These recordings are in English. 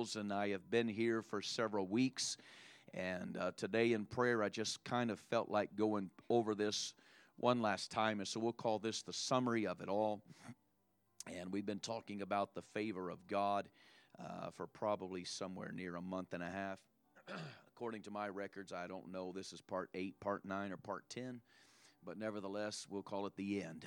Chronicles, and I have been here for several weeks. And today in prayer, I just kind of felt like going over this one last time, and so we'll call this the summary of it all. And we've been talking about the favor of God for probably somewhere near a month and a half. According to my records, I don't know, this is part 8, part 9, or part 10, but nevertheless, we'll call it the end.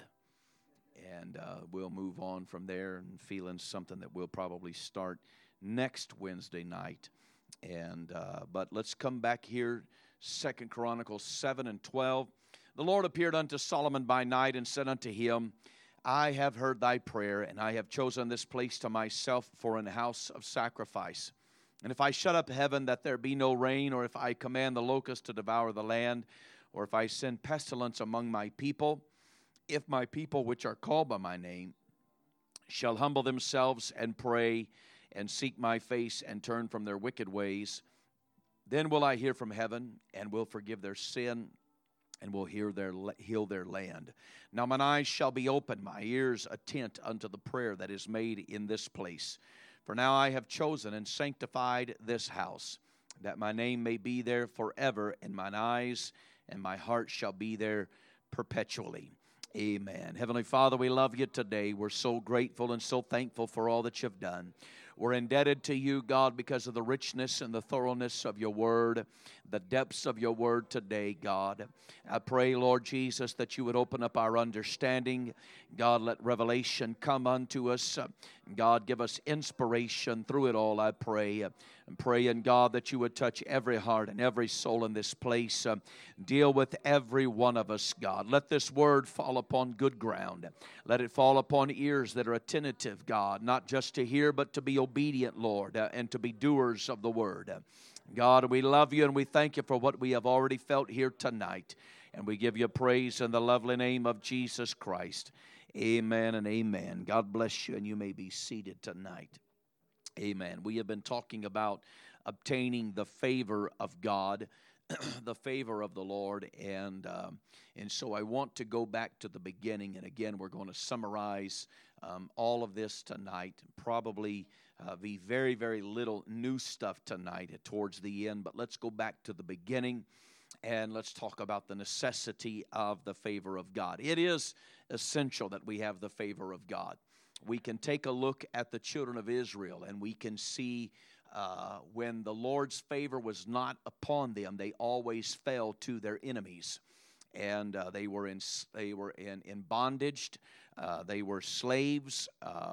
And we'll move on from there and feeling something that we'll probably start next Wednesday night. And but let's come back here, 2 Chronicles 7 and 12. The Lord appeared unto Solomon by night and said unto him, I have heard thy prayer, and I have chosen this place to myself for an house of sacrifice. And if I shut up heaven that there be no rain, or if I command the locust to devour the land, or if I send pestilence among my people, if my people which are called by my name shall humble themselves and pray and seek my face and turn from their wicked ways, then will I hear from heaven and will forgive their sin and will heal their land. Now mine eyes shall be open, my ears attent unto the prayer that is made in this place. For now I have chosen and sanctified this house, that my name may be there forever, and mine eyes and my heart shall be there perpetually. Amen. Heavenly Father, we love you today. We're so grateful and so thankful for all that you've done. We're indebted to you, God, because of the richness and the thoroughness of your word, the depths of your word today, God. I pray, Lord Jesus, that you would open up our understanding. God, let revelation come unto us. God, give us inspiration through it all, I pray. And praying, God, that you would touch every heart and every soul in this place. Deal with every one of us, God. Let this word fall upon good ground. Let it fall upon ears that are attentive, God, not just to hear, but to be obedient, Lord, and to be doers of the word. God, we love you and we thank you for what we have already felt here tonight. And we give you praise in the lovely name of Jesus Christ. Amen and amen. God bless you, and you may be seated tonight. Amen. We have been talking about obtaining the favor of God, the favor of the Lord, and so I want to go back to the beginning, and again, we're going to summarize all of this tonight. Probably be very, very little new stuff tonight towards the end, but let's go back to the beginning, and let's talk about the necessity of the favor of God. It is essential that we have the favor of God. We can take a look at the children of Israel, and we can see when the Lord's favor was not upon them, they always fell to their enemies, and they were in bondage. They were slaves.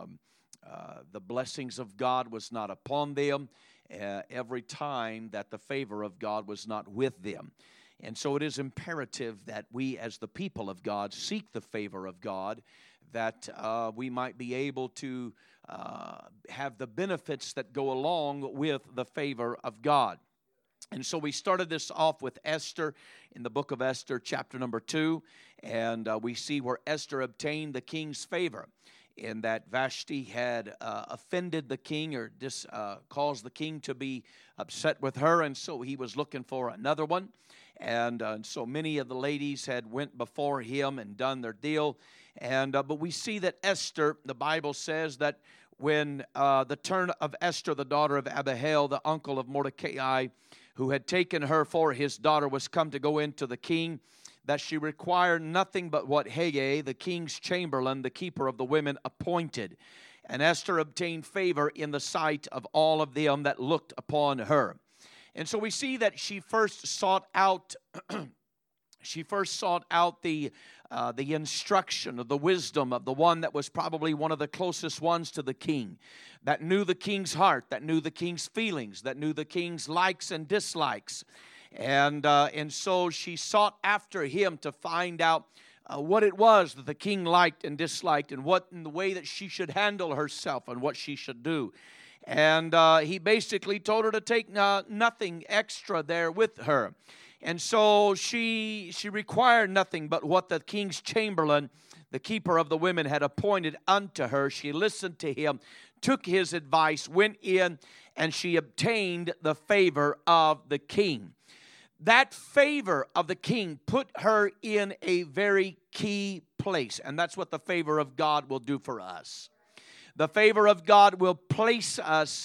The blessings of God was not upon them every time that the favor of God was not with them. And so it is imperative that we as the people of God seek the favor of God, that we might be able to have the benefits that go along with the favor of God. And so we started this off with Esther in the book of Esther, chapter number 2, and we see where Esther obtained the king's favor, in that Vashti had offended the king, or caused the king to be upset with her, and so he was looking for another one. And so many of the ladies had went before him and done their deal. And but we see that Esther, the Bible says that when the turn of Esther, the daughter of Abihail, the uncle of Mordecai, who had taken her for his daughter, was come to go into the king, that she required nothing but what Hegai, the king's chamberlain, the keeper of the women, appointed. And Esther obtained favor in the sight of all of them that looked upon her. And so we see that she first sought out the instruction of the wisdom of the one that was probably one of the closest ones to the king, that knew the king's heart, that knew the king's feelings, that knew the king's likes and dislikes. And so she sought after him to find out what it was that the king liked and disliked, and what in the way that she should handle herself and what she should do. And he basically told her to take nothing extra there with her. And so she required nothing but what the king's chamberlain, the keeper of the women, had appointed unto her. She listened to him, took his advice, went in, and she obtained the favor of the king. That favor of the king put her in a very key place, and that's what the favor of God will do for us. The favor of God will place us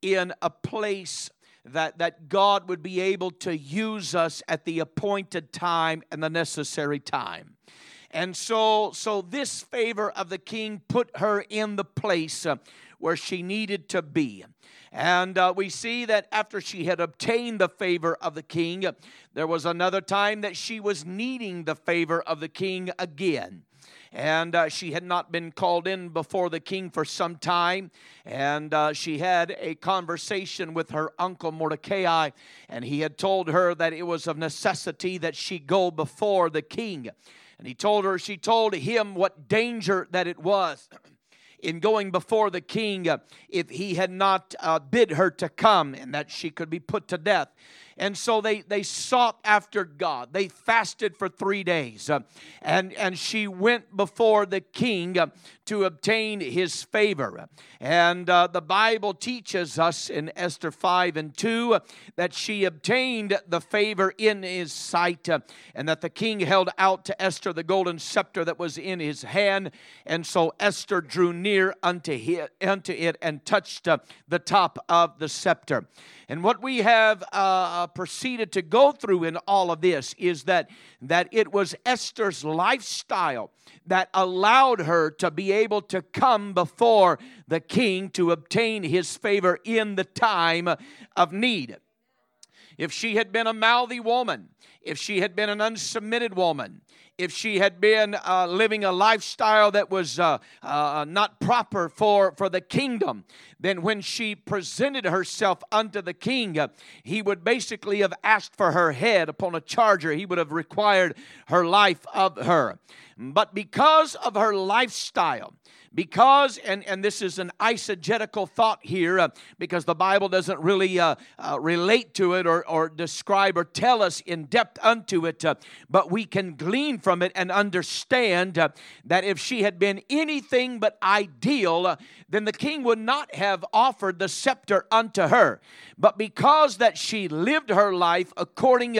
in a place that God would be able to use us at the appointed time and the necessary time. And so this favor of the king put her in the place where she needed to be. And we see that after she had obtained the favor of the king, there was another time that she was needing the favor of the king again. And she had not been called in before the king for some time. And she had a conversation with her uncle Mordecai. And he had told her that it was of necessity that she go before the king. And she told him what danger that it was in going before the king if he had not bid her to come, and that she could be put to death. And so they sought after God. They fasted for 3 days. And she went before the king to obtain his favor. And the Bible teaches us in Esther 5:2 that she obtained the favor in his sight, and that the king held out to Esther the golden scepter that was in his hand. And so Esther drew near unto it and touched the top of the scepter. And what we have proceeded to go through in all of this is that it was Esther's lifestyle that allowed her to be able to come before the king to obtain his favor in the time of need. If she had been a mouthy woman, if she had been an unsubmitted woman, if she had been living a lifestyle that was not proper for the kingdom, then when she presented herself unto the king, he would basically have asked for her head upon a charger. He would have required her life of her. But because of her lifestyle, and this is an eisegetical thought here, because the Bible doesn't really relate to it or describe or tell us in depth unto it, but we can glean from it and understand that if she had been anything but ideal, then the king would not have offered the scepter unto her. But because that she lived her life according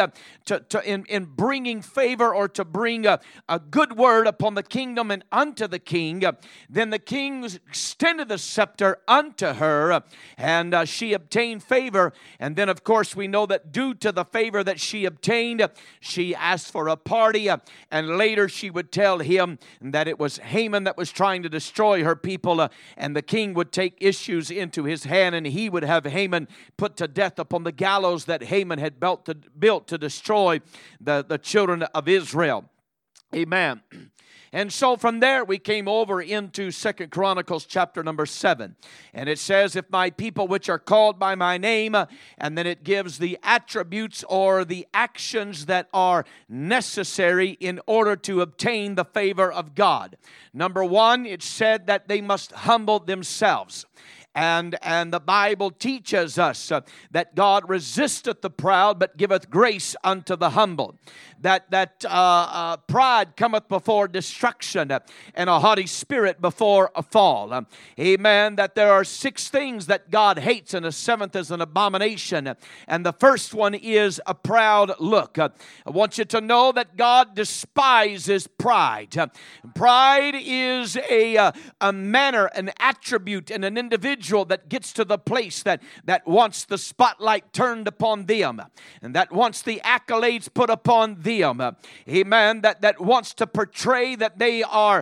in bringing favor, or to bring a good word upon the kingdom and unto the king, then the king extended the scepter unto her, and she obtained favor. And then, of course, we know that due to the favor that she obtained, she asked for a party, and later she would tell him that it was Haman that was trying to destroy her people, and the king would take issues into his hand, and he would have Haman put to death upon the gallows that Haman had built to destroy the children of Israel. Amen. And so from there we came over into 2 Chronicles chapter number 7. And it says, if my people which are called by my name, and then it gives the attributes or the actions that are necessary in order to obtain the favor of God. Number 1, it said that they must humble themselves. And the Bible teaches us that God resisteth the proud, but giveth grace unto the humble. That pride cometh before destruction, and a haughty spirit before a fall. Amen. That there are 6 things that God hates, and the 7th is an abomination. And the first one is a proud look. I want you to know that God despises pride. Pride is a manner, an attribute, and an individual that gets to the place that wants the spotlight turned upon them, and that wants the accolades put upon them. Amen. That wants to portray that they are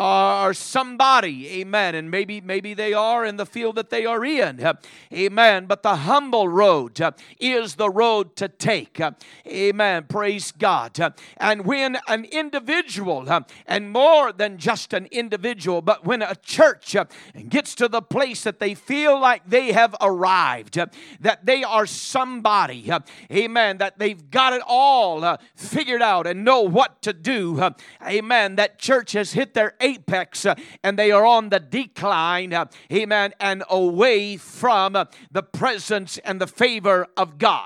somebody. Amen. And maybe they are in the field that they are in. Amen. But the humble road is the road to take. Amen. Praise God. And when an individual, and more than just an individual, but when a church gets to the place that they feel like they have arrived, that they are somebody, amen, that they've got it all figured out and know what to do, amen, that church has hit their apex and they are on the decline, amen, and away from the presence and the favor of God.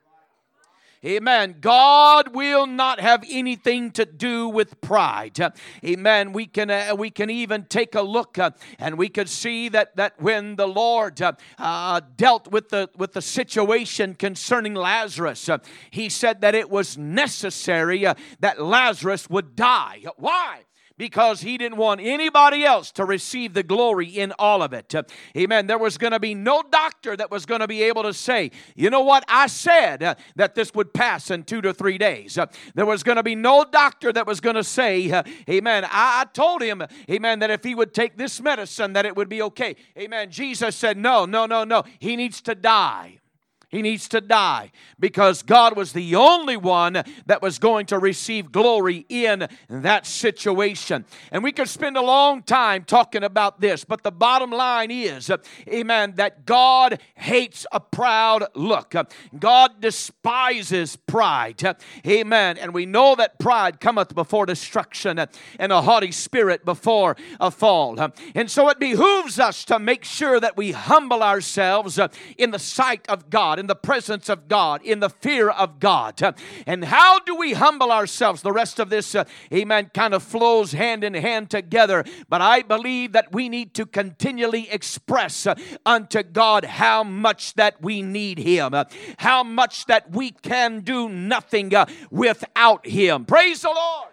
Amen. God will not have anything to do with pride. Amen. We can even take a look and we could see that when the Lord dealt with the situation concerning Lazarus, He said that it was necessary that Lazarus would die. Why? because he didn't want anybody else to receive the glory in all of it. Amen. There was going to be no doctor that was going to be able to say, you know what, I said that this would pass in 2 to 3 days. There was going to be no doctor that was going to say, amen, I told him, amen, that if he would take this medicine that it would be okay. Amen. Jesus said, no. He needs to die. He needs to die because God was the only one that was going to receive glory in that situation. And we could spend a long time talking about this, but the bottom line is, amen, that God hates a proud look. God despises pride. Amen. And we know that pride cometh before destruction and a haughty spirit before a fall. And so it behooves us to make sure that we humble ourselves in the sight of God, in the presence of God, in the fear of God. And how do we humble ourselves? The rest of this, amen, kind of flows hand in hand together. But I believe that we need to continually express unto God how much that we need Him, how much that we can do nothing without Him. Praise the Lord.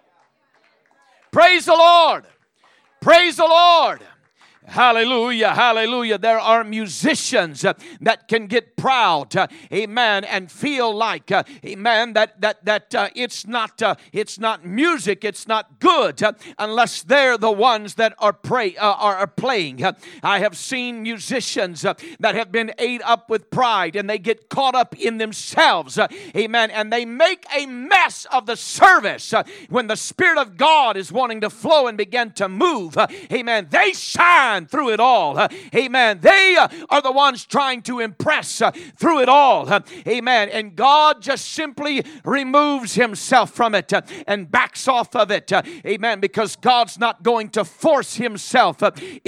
Praise the Lord. Praise the Lord. Hallelujah, hallelujah. There are musicians that can get proud, amen, and feel like, amen, that it's not music, it's not good unless they're the ones that are playing. I have seen musicians that have been ate up with pride and they get caught up in themselves, amen, and they make a mess of the service when the Spirit of God is wanting to flow and begin to move, amen. They shine through it all. Amen. They are the ones trying to impress through it all. Amen. And God just simply removes Himself from it and backs off of it. Amen. Because God's not going to force Himself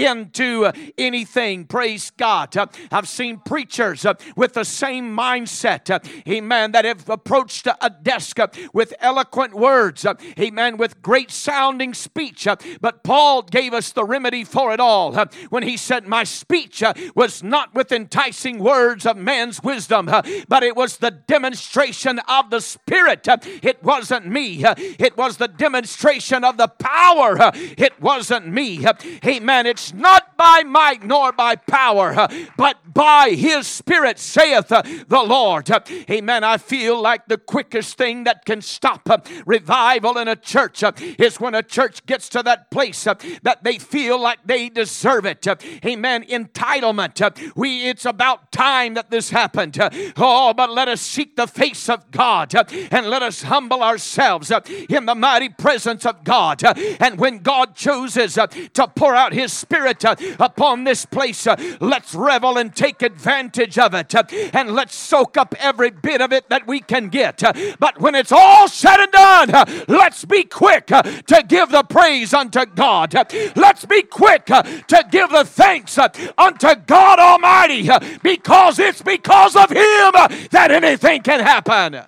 into anything. Praise God. I've seen preachers with the same mindset. Amen. That have approached a desk with eloquent words. Amen. With great sounding speech. But Paul gave us the remedy for it all when he said, my speech was not with enticing words of man's wisdom, but it was the demonstration of the Spirit. It wasn't me. It was the demonstration of the power. It wasn't me. Amen. It's not by might nor by power, but by His Spirit, saith the Lord. Amen. I feel like the quickest thing that can stop revival in a church is when a church gets to that place that they feel like they deserve it. Amen. Entitlement. It's about time that this happened. Oh, but let us seek the face of God and let us humble ourselves in the mighty presence of God. And when God chooses to pour out His Spirit upon this place, let's revel and take advantage of it. And let's soak up every bit of it that we can get. But when it's all said and done, let's be quick to give the praise unto God. Let's be quick to give the thanks unto God Almighty, because it's because of Him that anything can happen.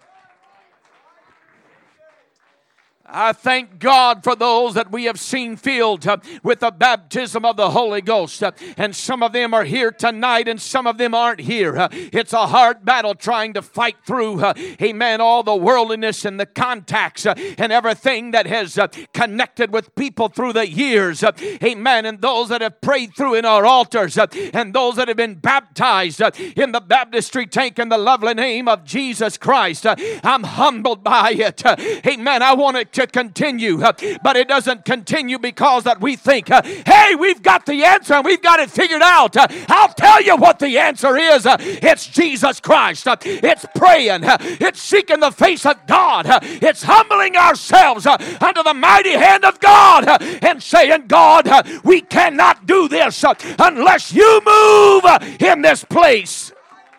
I thank God for those that we have seen filled with the baptism of the Holy Ghost. And some of them are here tonight and some of them aren't here. It's a hard battle trying to fight through, amen, all the worldliness and the contacts and everything that has connected with people through the years. Amen. And those that have prayed through in our altars and those that have been baptized in the baptistry tank in the lovely name of Jesus Christ. I'm humbled by it. Amen. I want it to continue, but it doesn't continue because that we think, hey, we've got the answer and we've got it figured out. I'll tell you what the answer is. It's Jesus Christ. It's praying. It's seeking the face of God. It's humbling ourselves under the mighty hand of God and saying, God, we cannot do this unless you move in this place.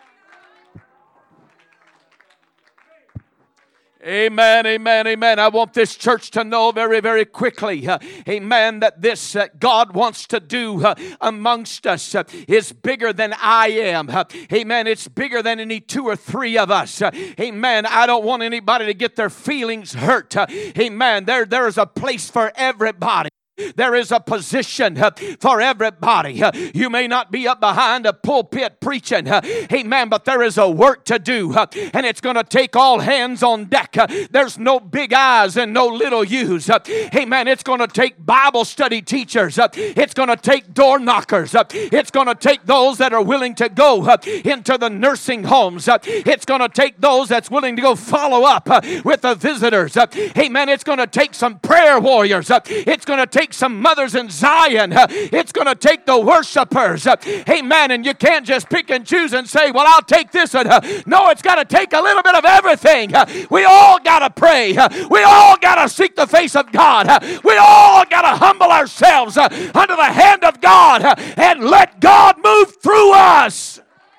Amen, amen, amen. I want this church to know very, very quickly, amen, that this God wants to do amongst us is bigger than I am. Amen. It's bigger than any 2 or 3 of us. Amen. I don't want anybody to get their feelings hurt. Amen. There is a place for everybody. There is a position for everybody. You may not be up behind a pulpit preaching, amen, but there is a work to do, and it's going to take all hands on deck. There's no big I's and no little U's. Amen. It's going to take Bible study teachers. It's going to take door knockers. It's going to take those that are willing to go into the nursing homes. It's going to take those that's willing to go follow up with the visitors. Amen. It's going to take some prayer warriors. It's going to take some mothers in Zion. It's going to take the worshipers. Amen. And you can't just pick and choose and say, well, I'll take this one. No, it's got to take a little bit of everything. We all got to pray. We all got to seek the face of God. We all got to humble ourselves under the hand of God and let God move through us.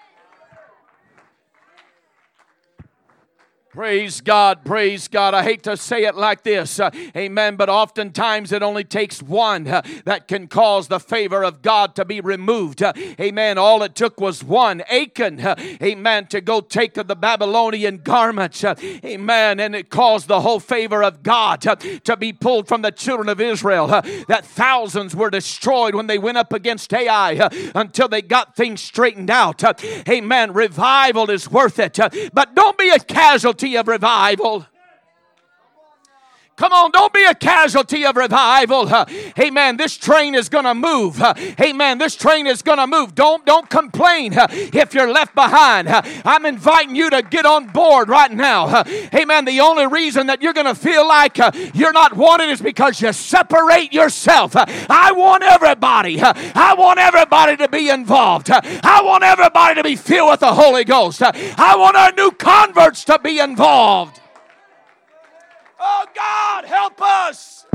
Praise God, praise God. I hate to say it like this, amen, but oftentimes it only takes one that can cause the favor of God to be removed. Amen. All it took was one, Achan, amen, to go take the Babylonian garments, amen, and it caused the whole favor of God to be pulled from the children of Israel. That thousands were destroyed when they went up against Ai until they got things straightened out. Amen. Revival is worth it, but don't be a casualty of revival. Come on, don't be a casualty of revival. Amen. This train is going to move. Amen. This train is going to move. Don't complain if you're left behind. I'm inviting you to get on board right now. Amen. The only reason that you're going to feel like you're not wanted is because you separate yourself. I want everybody. I want everybody to be involved. I want everybody to be filled with the Holy Ghost. I want our new converts to be involved. Oh, God, help us.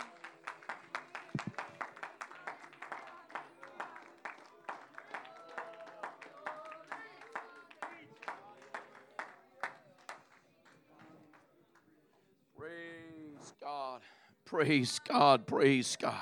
Praise God. Praise God. Praise God.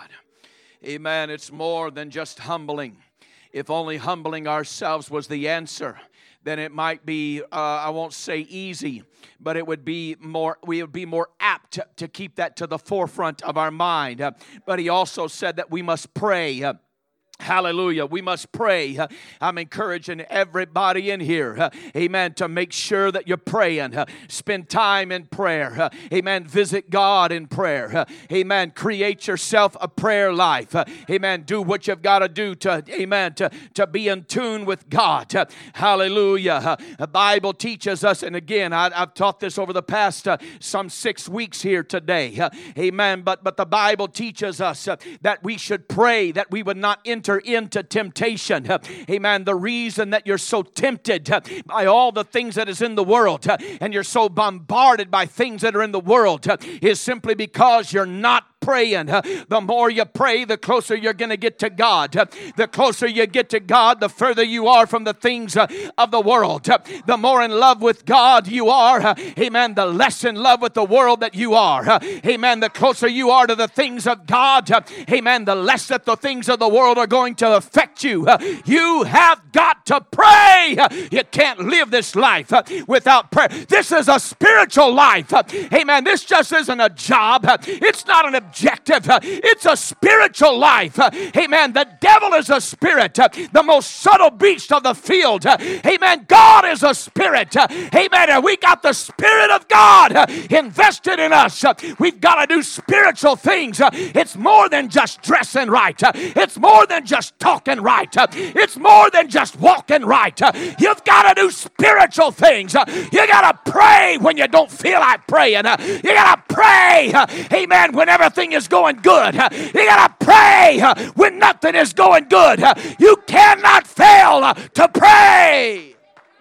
Amen. It's more than just humbling. If only humbling ourselves was the answer, then it might be, I won't say easy, but it would be more, we would be more apt to keep that to the forefront of our mind. But he also said that we must pray. Hallelujah. We must pray. I'm encouraging everybody in here, amen, to make sure that you're praying. Spend time in prayer. Amen. Visit God in prayer. Amen. Create yourself a prayer life. Amen. Do what you've got to do to, amen, to be in tune with God. Hallelujah. The Bible teaches us, and again, I've taught this over the past some 6 weeks here today. Amen. But the Bible teaches us that we should pray that we would not enter into temptation. Amen. The reason that you're so tempted by all the things that is in the world and you're so bombarded by things that are in the world is simply because you're not praying. The more you pray, the closer you're going to get to God. The closer you get to God, the further you are from the things of the world. The more in love with God you are, amen, the less in love with the world that you are. Amen. The closer you are to the things of God, amen, the less that the things of the world are going to affect you. You have got to pray. You can't live this life without prayer. This is a spiritual life. Amen. This just isn't a job. It's not an objective. It's a spiritual life. Amen. The devil is a spirit, the most subtle beast of the field. Amen. God is a spirit. Amen. And we got the Spirit of God invested in us. We've got to do spiritual things. It's more than just dressing right. It's more than just talking right. It's more than just walking right. You've got to do spiritual things. You got to pray when you don't feel like praying. You got to pray, amen, when everything is going good. You got to pray when nothing is going good. You cannot fail to pray.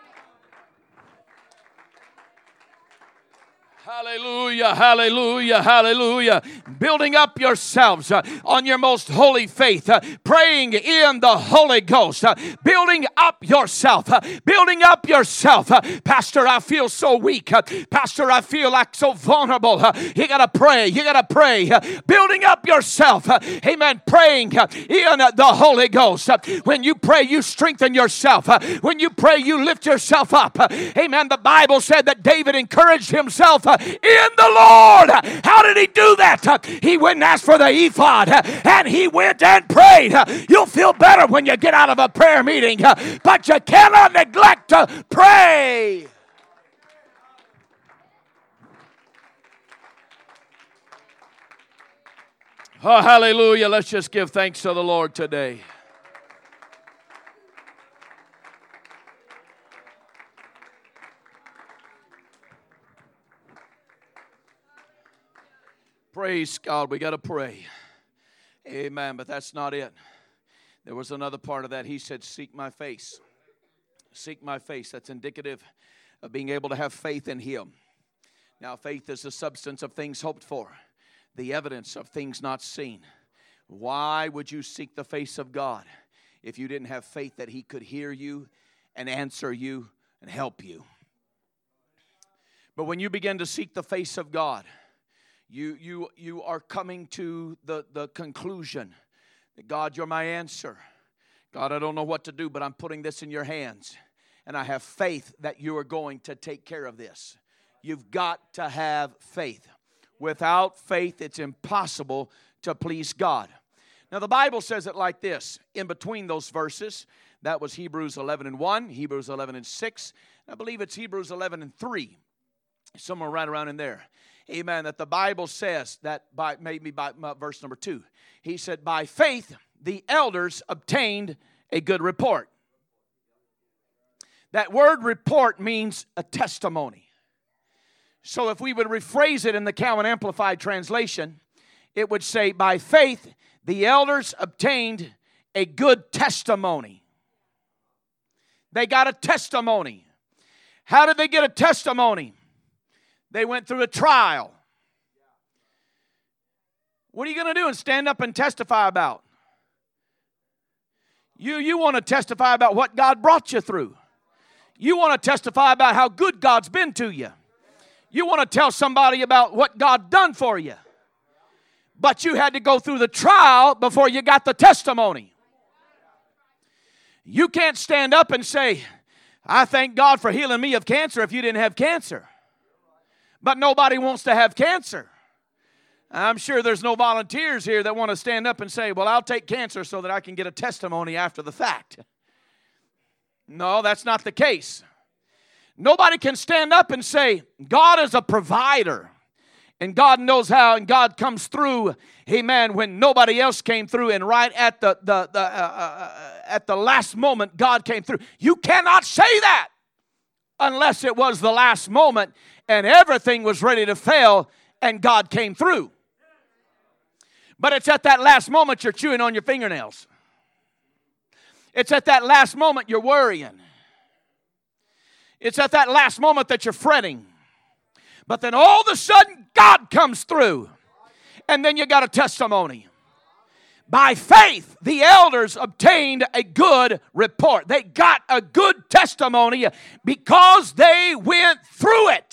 Hallelujah, hallelujah, hallelujah. Building up yourselves on your most holy faith, praying in the Holy Ghost, building up yourself, building up yourself. Pastor, I feel so weak. Pastor, I feel like so vulnerable. You got to pray, you got to pray. Building up yourself, amen, praying in the Holy Ghost. When you pray, you strengthen yourself. When you pray, you lift yourself up. Amen. The Bible said that David encouraged himself in the Lord. How did he do that? He went and asked for the ephod, and he went and prayed. You'll feel better when you get out of a prayer meeting, but you cannot neglect to pray. Oh, hallelujah. Let's just give thanks to the Lord today. Praise God. We got to pray. Amen. But that's not it. There was another part of that. He said, seek my face. Seek my face. That's indicative of being able to have faith in Him. Now, faith is the substance of things hoped for, the evidence of things not seen. Why would you seek the face of God if you didn't have faith that He could hear you and answer you and help you? But when you begin to seek the face of God, you are coming to the conclusion that, God, you're my answer. God, I don't know what to do, but I'm putting this in your hands. And I have faith that you are going to take care of this. You've got to have faith. Without faith, it's impossible to please God. Now, the Bible says it like this. In between those verses, that was Hebrews 11:1, Hebrews 11:6. I believe it's Hebrews 11:3, somewhere right around in there. Amen. That the Bible says that by verse number 2. He said, by faith, the elders obtained a good report. That word report means a testimony. So if we would rephrase it in the Cowan Amplified Translation, it would say, by faith, the elders obtained a good testimony. They got a testimony. How did they get a testimony? They went through a trial. What are you going to do and stand up and testify about? You want to testify about what God brought you through. You want to testify about how good God's been to you. You want to tell somebody about what God done for you. But you had to go through the trial before you got the testimony. You can't stand up and say, I thank God for healing me of cancer if you didn't have cancer. But nobody wants to have cancer. I'm sure there's no volunteers here that want to stand up and say, well, I'll take cancer so that I can get a testimony after the fact. No, that's not the case. Nobody can stand up and say, God is a provider. And God knows how, and God comes through, amen, when nobody else came through, and right at the last moment, God came through. You cannot say that unless it was the last moment and everything was ready to fail and God came through. But it's at that last moment you're chewing on your fingernails. It's at that last moment you're worrying. It's at that last moment that you're fretting. But then all of a sudden, God comes through. And then you got a testimony. By faith, the elders obtained a good report. They got a good testimony because they went through it.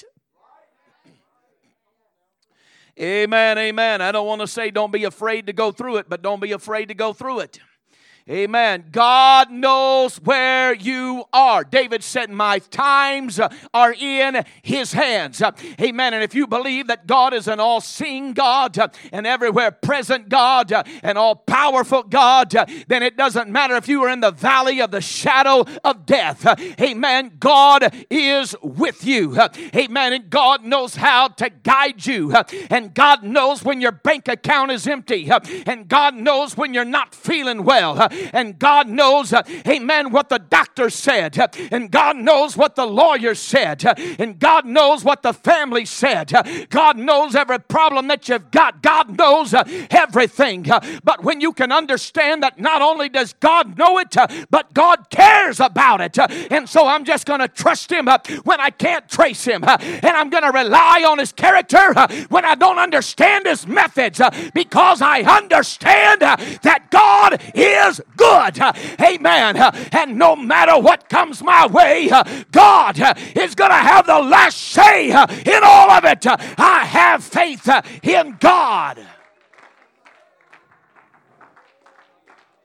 Amen, amen. I don't want to say don't be afraid to go through it, but don't be afraid to go through it. Amen. God knows where you are. David said, my times are in His hands. Amen. And if you believe that God is an all-seeing God and everywhere present God and all-powerful God, then it doesn't matter if you are in the valley of the shadow of death. Amen. God is with you. Amen. And God knows how to guide you. And God knows when your bank account is empty. And God knows when you're not feeling well. And God knows, amen, what the doctor said. And God knows what the lawyer said. And God knows what the family said. God knows every problem that you've got. God knows everything. But when you can understand that not only does God know it, but God cares about it. And so I'm just going to trust Him when I can't trace Him. And I'm going to rely on His character when I don't understand His methods. Because I understand that God is good. Amen. And no matter what comes my way, God is going to have the last say in all of it. I have faith in God.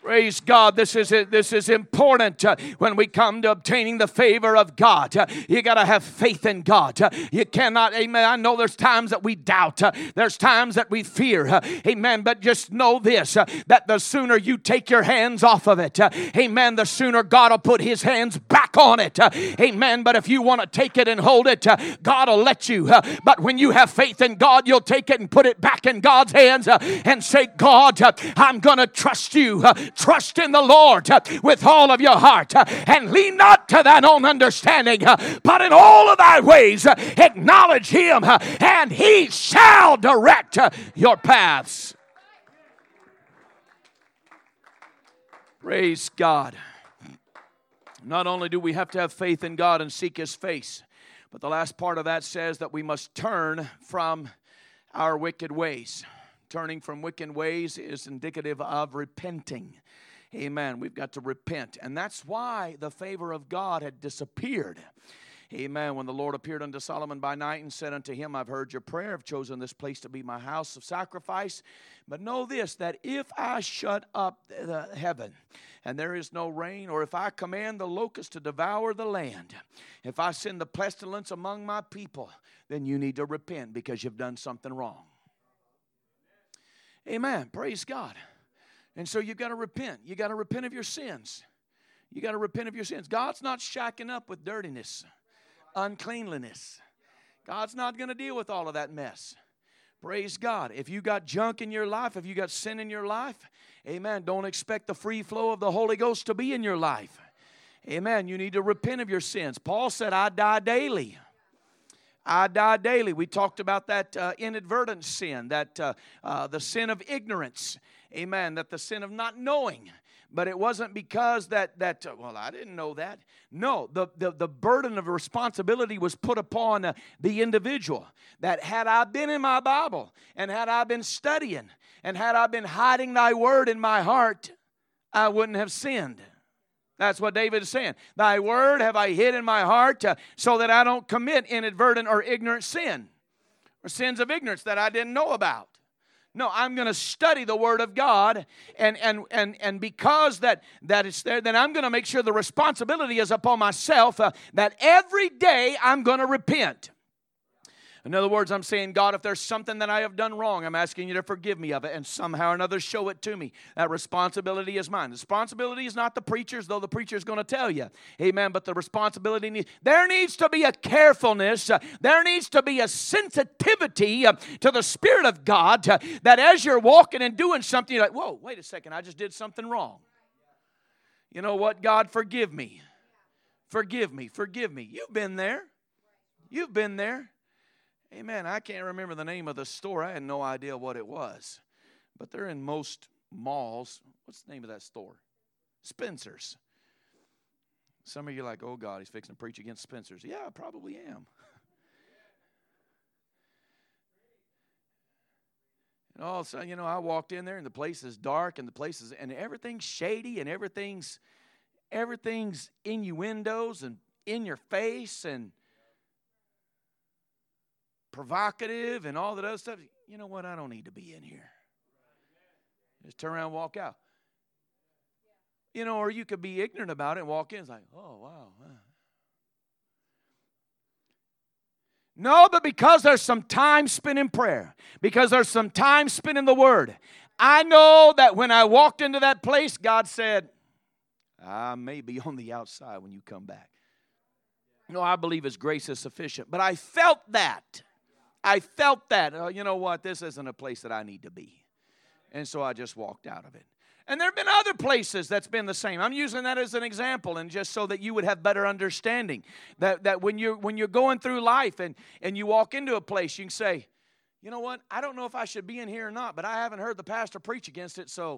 Praise God. This is important when we come to obtaining the favor of God. You got to have faith in God. You cannot, amen. I know there's times that we doubt. There's times that we fear. Amen. But just know this, that the sooner you take your hands off of it, amen, the sooner God will put His hands back on it. Amen. But if you want to take it and hold it, God will let you. But when you have faith in God, you'll take it and put it back in God's hands and say, God, I'm going to trust you. Trust in the Lord with all of your heart, and lean not to thine own understanding, but in all of thy ways acknowledge Him, and He shall direct your paths. Praise God. Not only do we have to have faith in God and seek His face, but the last part of that says that we must turn from our wicked ways. Turning from wicked ways is indicative of repenting. Amen. We've got to repent. And that's why the favor of God had disappeared. Amen. When the Lord appeared unto Solomon by night and said unto him, I've heard your prayer. I've chosen this place to be my house of sacrifice. But know this, that if I shut up the heaven and there is no rain, or if I command the locust to devour the land, if I send the pestilence among my people, then you need to repent because you've done something wrong. Amen. Praise God. And so you've got to repent. You've got to repent of your sins. You've got to repent of your sins. God's not shacking up with dirtiness, uncleanliness. God's not going to deal with all of that mess. Praise God. If you got junk in your life, if you got sin in your life, amen, don't expect the free flow of the Holy Ghost to be in your life. Amen. You need to repent of your sins. Paul said, I die daily. I die daily. We talked about that inadvertent sin, that the sin of ignorance. Amen. That the sin of not knowing. But it wasn't because well, I didn't know that. No, the burden of responsibility was put upon the individual. That had I been in my Bible, and had I been studying, and had I been hiding thy word in my heart, I wouldn't have sinned. That's what David is saying. Thy word have I hid in my heart so that I don't commit inadvertent or ignorant sin, or sins of ignorance that I didn't know about. No, I'm going to study the Word of God, and because that it's there, then I'm going to make sure the responsibility is upon myself, that every day I'm going to repent. In other words, I'm saying, God, if there's something that I have done wrong, I'm asking you to forgive me of it, and somehow or another show it to me. That responsibility is mine. The responsibility is not the preacher's, though the preacher's going to tell you. Amen. But the responsibility, there needs to be a carefulness. There needs to be a sensitivity to the Spirit of God, that as you're walking and doing something, you're like, whoa, wait a second, I just did something wrong. You know what, God, forgive me. Forgive me. Forgive me. You've been there. You've been there. Amen. I can't remember the name of the store. I had no idea what it was. But they're in most malls. What's the name of that store? Spencer's. Some of you are like, oh, God, he's fixing to preach against Spencer's. Yeah, I probably am. And all of a sudden, I walked in there, and the place is dark, and everything's shady, and everything's innuendos and in your face, and provocative and all that other stuff. You know what? I don't need to be in here. Just turn around and walk out. Or you could be ignorant about it and walk in. It's like, oh, wow. No, but because there's some time spent in prayer, because there's some time spent in the Word, I know that when I walked into that place, God said, I may be on the outside when you come back. I believe His grace is sufficient. But I felt that. Oh, you know what? This isn't a place that I need to be. And so I just walked out of it. And there have been other places that's been the same. I'm using that as an example, and just so that you would have better understanding. That when you're going through life and you walk into a place, you can say, you know what? I don't know if I should be in here or not, but I haven't heard the pastor preach against it, so.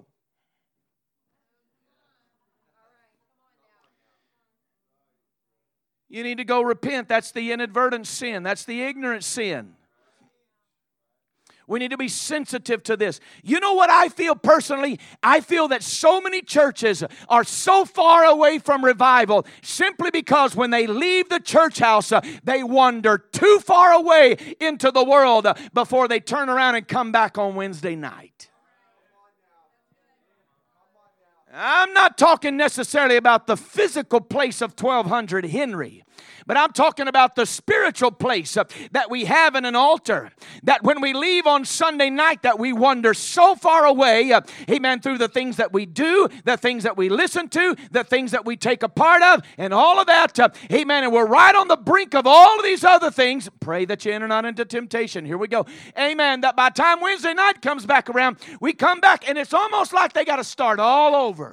You need to go repent. That's the inadvertent sin. That's the ignorant sin. We need to be sensitive to this. You know what I feel personally? I feel that so many churches are so far away from revival simply because when they leave the church house, they wander too far away into the world before they turn around and come back on Wednesday night. I'm not talking necessarily about the physical place of 1200 Henry, but I'm talking about the spiritual place that we have in an altar, that when we leave on Sunday night that we wander so far away, amen, through the things that we do, the things that we listen to, the things that we take a part of, and all of that, amen, and we're right on the brink of all of these other things. Pray that you enter not into temptation. Here we go. Amen. That by the time Wednesday night comes back around, we come back and it's almost like they got to start all over.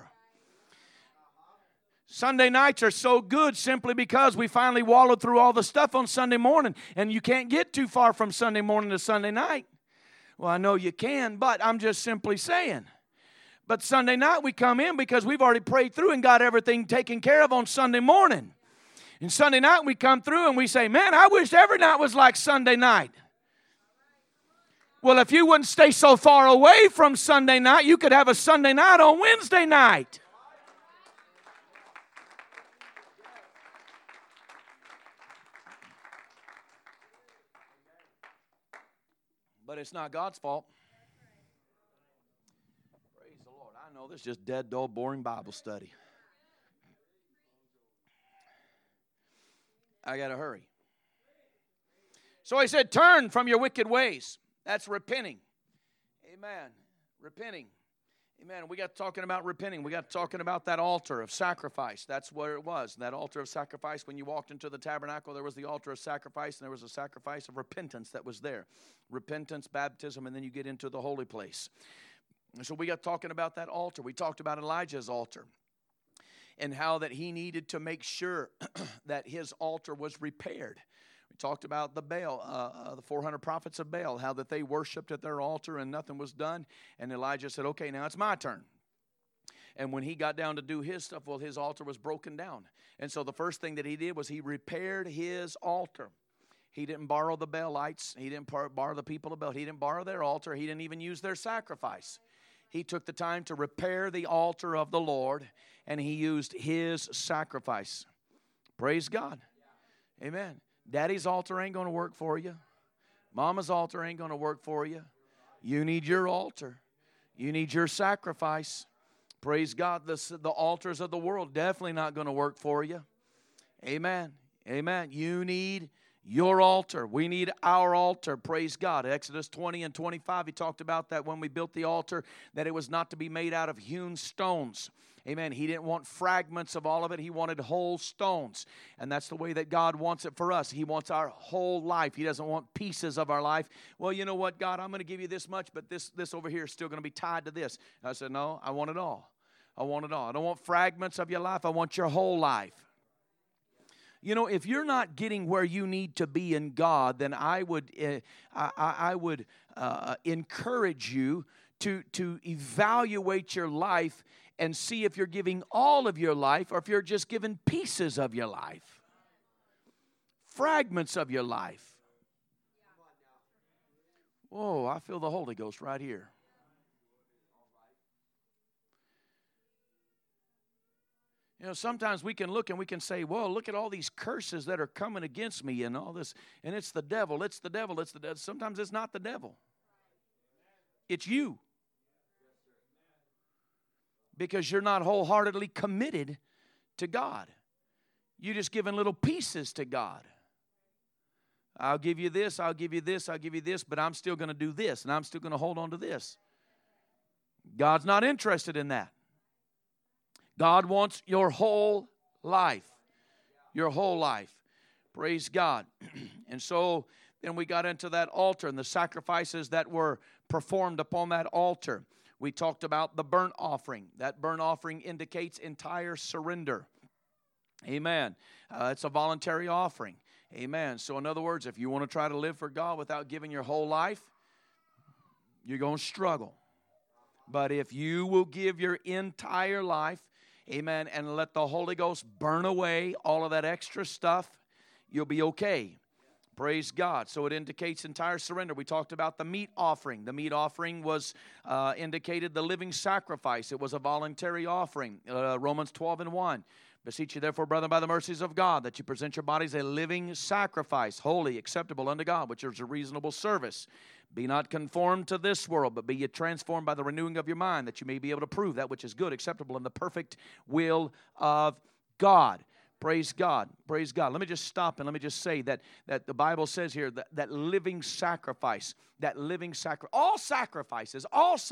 Sunday nights are so good simply because we finally wallowed through all the stuff on Sunday morning, and you can't get too far from Sunday morning to Sunday night. Well, I know you can, but I'm just simply saying. But Sunday night we come in because we've already prayed through and got everything taken care of on Sunday morning. And Sunday night we come through and we say, man, I wish every night was like Sunday night. Well, if you wouldn't stay so far away from Sunday night, you could have a Sunday night on Wednesday night. But it's not God's fault. Praise the Lord. I know this is just dead, dull, boring Bible study. I got to hurry. So he said, turn from your wicked ways. That's repenting. Amen. Repenting. Amen. We got talking about repenting. We got talking about that altar of sacrifice. That's where it was. That altar of sacrifice, when you walked into the tabernacle, there was the altar of sacrifice, and there was a sacrifice of repentance that was there. Repentance, baptism, and then you get into the holy place. And so we got talking about that altar. We talked about Elijah's altar and how that he needed to make sure that his altar was repaired. We talked about the Baal, the 400 prophets of Baal, how that they worshipped at their altar and nothing was done. And Elijah said, okay, now it's my turn. And when he got down to do his stuff, well, his altar was broken down. And so the first thing that he did was he repaired his altar. He didn't borrow the Baalites. He didn't borrow the people of Baal. He didn't borrow their altar. He didn't even use their sacrifice. He took the time to repair the altar of the Lord, and he used his sacrifice. Praise God. Amen. Daddy's altar ain't going to work for you. Mama's altar ain't going to work for you. You need your altar. You need your sacrifice. Praise God. The altars of the world definitely not going to work for you. Amen. Amen. You need your altar. We need our altar. Praise God. Exodus 20 and 25, he talked about that when we built the altar, that it was not to be made out of hewn stones. Amen. He didn't want fragments of all of it. He wanted whole stones. And that's the way that God wants it for us. He wants our whole life. He doesn't want pieces of our life. Well, you know what, God, I'm going to give you this much, but this over here is still going to be tied to this. And I said, no, I want it all. I want it all. I don't want fragments of your life. I want your whole life. You know, if you're not getting where you need to be in God, then I would encourage you to evaluate your life and see if you're giving all of your life or if you're just giving pieces of your life, fragments of your life. Whoa, I feel the Holy Ghost right here. You know, sometimes we can look and we can say, well, look at all these curses that are coming against me and all this, and it's the devil, it's the devil, it's the devil. Sometimes it's not the devil. It's you. Because you're not wholeheartedly committed to God. You're just giving little pieces to God. I'll give you this, I'll give you this, I'll give you this, but I'm still going to do this, and I'm still going to hold on to this. God's not interested in that. God wants your whole life. Your whole life. Praise God. And so then we got into that altar and the sacrifices that were performed upon that altar. We talked about the burnt offering. That burnt offering indicates entire surrender. Amen. It's a voluntary offering. Amen. So in other words, if you want to try to live for God without giving your whole life, you're going to struggle. But if you will give your entire life, amen, and let the Holy Ghost burn away all of that extra stuff, you'll be okay. Praise God. So it indicates entire surrender. We talked about the meat offering. The meat offering was indicated the living sacrifice. It was a voluntary offering. Romans 12 and 1. Beseech you therefore, brethren, by the mercies of God, that you present your bodies a living sacrifice, holy, acceptable unto God, which is a reasonable service. Be not conformed to this world, but be ye transformed by the renewing of your mind, that you may be able to prove that which is good, acceptable, and the perfect will of God. Praise God. Praise God. Let me just stop and let me just say that the Bible says here that living sacrifice, all sacrifices,